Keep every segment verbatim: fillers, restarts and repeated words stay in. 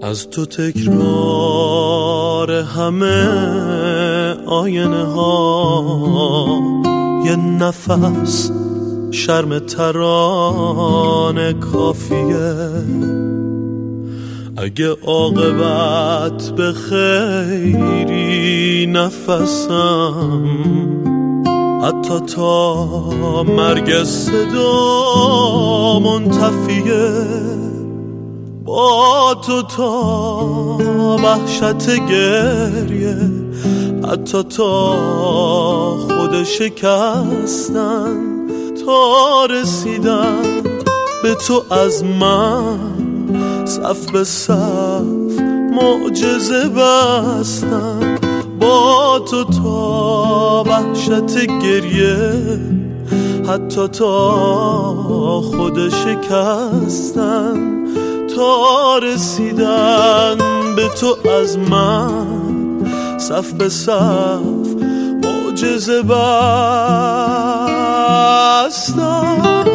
از تو تکرار همه آینه ها، یه نفس شرم ترانه کافیه. اگه عاقبت به خیری نفسم، حتی تا مرگ صدا منتفیه. با تو تا وحشت گریه، حتی تا خود شکستن، تا رسیدن به تو از من صف به صف معجزه بستن. با تو تا وحشت گریه، حتی تا خود شکستن، تا رسیدن به تو از من صف به صف معجزه بستن.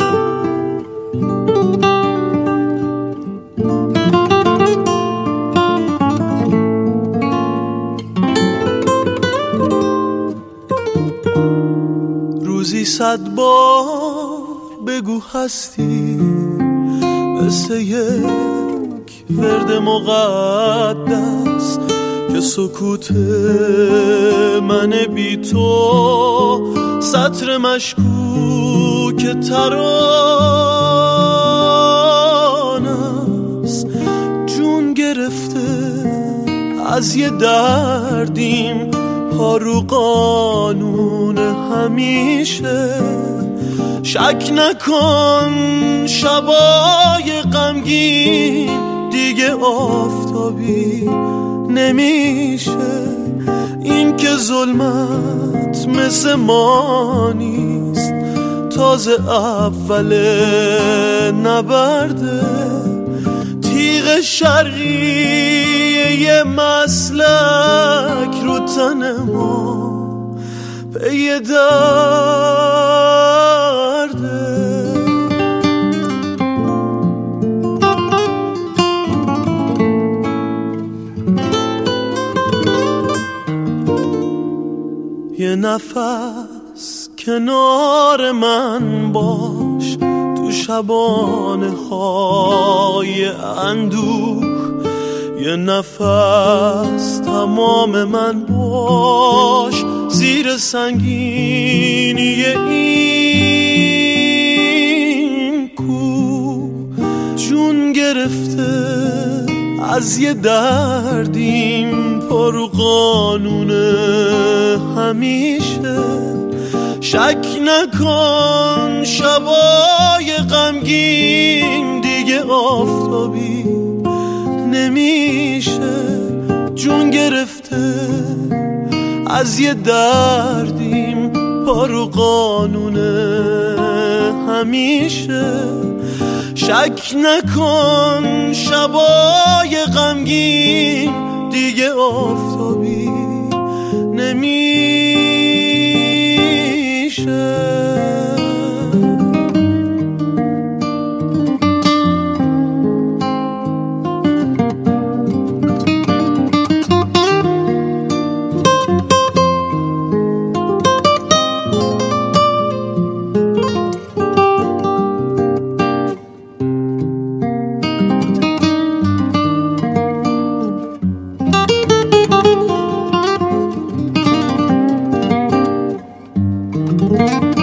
روزی صد بار بگو هستی، مثل یک ورد مقدس که سکوت من بی تو سطر مشکوک ترانه است. جون گرفته از یه دردیم، پا رو قانون همیشه. شک نکن شبای غمگین دیگه آفتابی نمیشه. این که ظلمت مثل ما نیست، تازه اول نبرده. تیغ شرقی یه مسلک رو تن ما پی درده. یه نفس کنار من باش تو شبانه های اندوه. یه نفس تمام من باش زیر سنگینی این کوه. جون گرفته از یه دردیم، پرو قانون همیشه. شک نکن شبای غمگین دیگه آفتابی نمیشه. جون گرفته از یه دردیم، پرو قانون همیشه. شک نکن شبای غمگین دیگه آفتابی نمیشه. Thank you.